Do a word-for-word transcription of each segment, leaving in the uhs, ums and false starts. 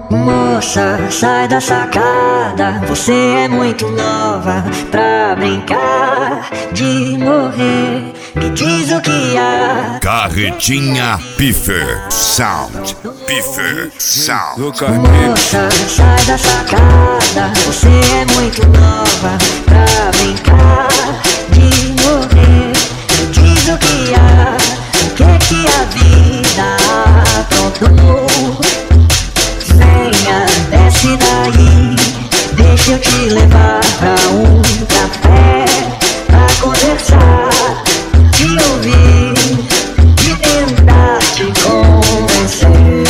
Moça, sai da sacada, você é muito nova pra brincar de morrer. Me diz o que há. Carretinha Piffer Sound. Piffer Sound. Moça, sai da sacada, você é muito nova pra brincar de morrer. Me diz o que há, o que que a vida aprontou. Venha, desce daí, deixa eu te levar pra um café, pra conversar, te ouvir e tentar te convencer.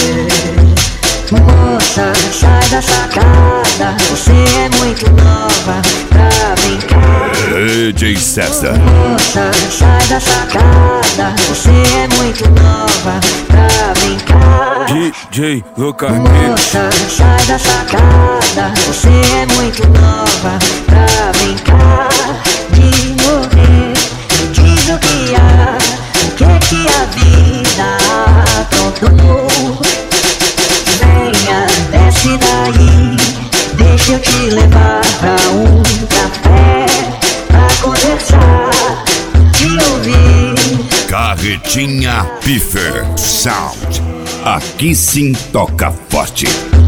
Moça, sai da sacada, você é muito nova pra brincar. D J César. Moça, sai da sacada, você é muito nova pra brincar. D J Lucas. Moça, sai da sacada, você é muito nova pra brincar de morrer. Me diz o que há, o que que a vida aprontou. Venha, desce daí, deixa eu te levar pra um café, pra conversar, te ouvir. Carretinha Piffer Sound. Aqui sim toca forte.